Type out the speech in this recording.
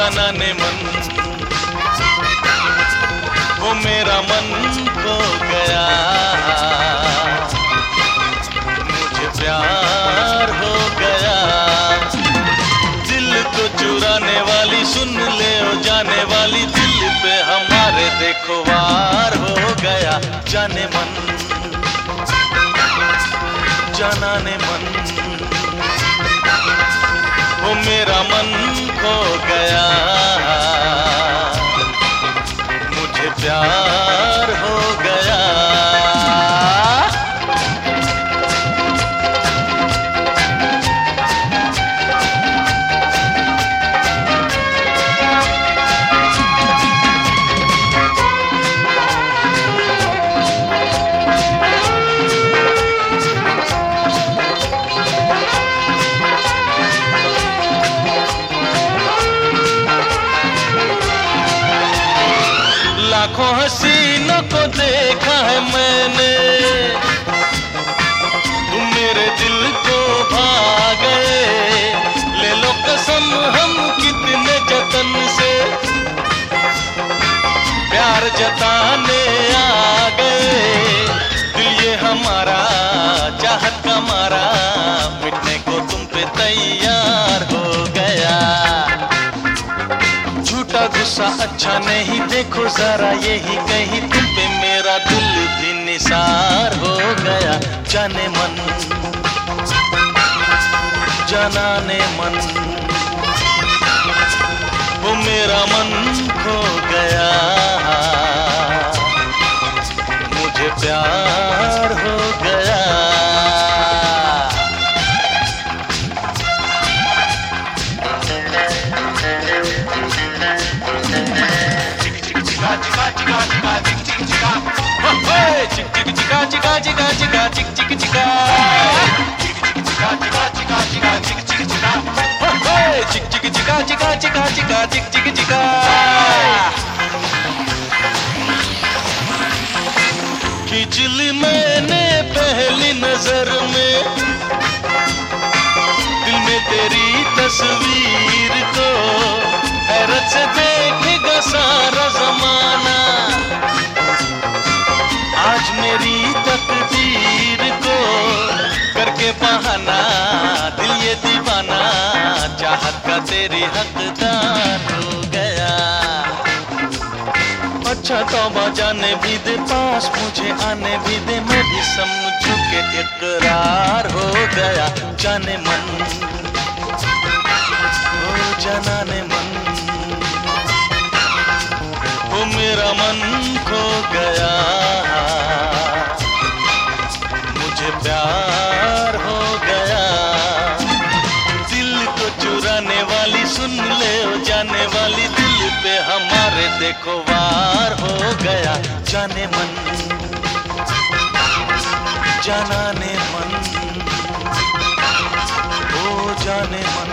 जाना ने मन, वो मेरा मन खो गया, मुझे प्यार हो गया। दिल को चुराने वाली सुन ले ओ जाने वाली, दिल पे हमारे देखो वार हो गया। जाने मन, जाना ने मन, वो मेरा मन खो गया, मुझे प्यार हो गया। लाखों हसीनों को देखा है मैंने, तुम मेरे दिल को भा गए। ले लो कसम हम कितने जतन से प्यार जताने आ गए। दिल ये हमारा चाहत का मारा, मिटने को तुम पे तैयार हो गया। झूठा गुस्सा अच्छा नहीं, देखो जरा यही कहीं तुम पे मेरा दिल भी निसार हो गया। जाने मन, जाना ने मन, वो मेरा मन खो गया, मुझे प्यार हो गया। खींच ली मैंने पहली नजर में, दिल में तेरी तस्वीर को, हैरत से देखेगा सारा जमाना। आज मेरी तकदीर को करके बहाना, दिल ये दीवाना, चाहत का तेरी हकदार हो गया। अच्छा तौबा जाने भी दे, पास मुझे आने भी दे, मैं भी समझू के इकरार हो गया। जाने मन, ओ जाना ने मन, वो मेरा मन खो गया, मुझे प्यार हो गया। दिल को चुराने वाली सुन ले ओ जाने वाली, दिल पे हमारे देखो वार हो गया। जाने मन, जाना ने मन, ओ जाने मन।